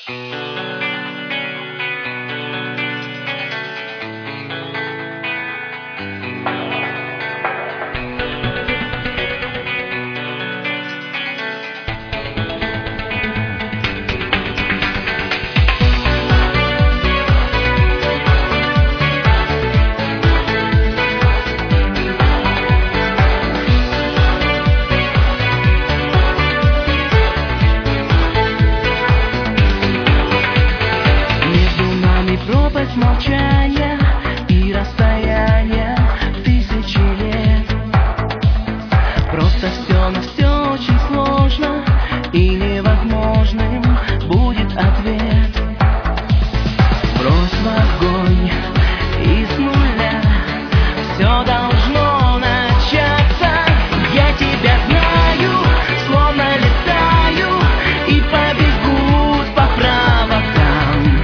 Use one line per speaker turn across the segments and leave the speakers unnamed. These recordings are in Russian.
Пропасть молчания и расстояния тысячи лет. Просто все на все очень сложно, и невозможным будет ответ. Брось в огонь и с нуля все должно начаться. Я тебя знаю, словно летаю, и побегут по проводам.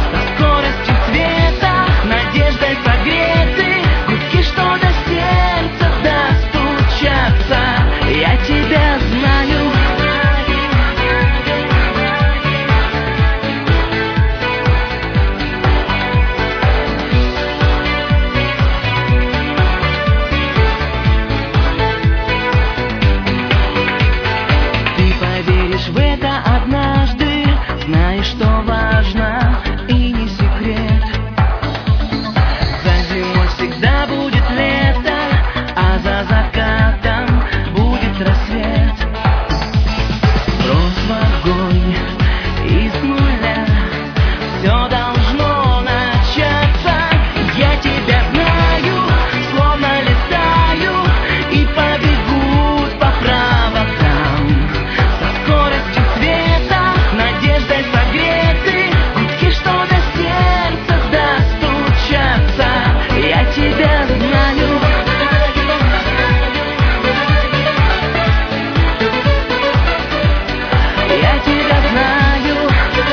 Надеждой согреты гудки, что до сердца достучатся. Я тебя знаю. Ты поверишь в это однажды, знаешь, что важно, и не секрет. Всегда будет лето, а за закатом будет рассвет. Брось в огонь и с нуля все должно начаться. Я тебя знаю, словно летаю, и побегут по проводам. Со скоростью света, надеждой согреты гудки, что до сердца достучатся. Я тебя знаю. Я тебя знаю.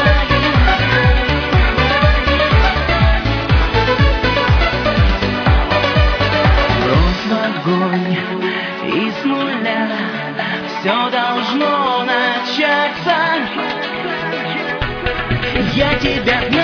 Брось в огонь и с нуля все должно начаться. Я тебя знаю.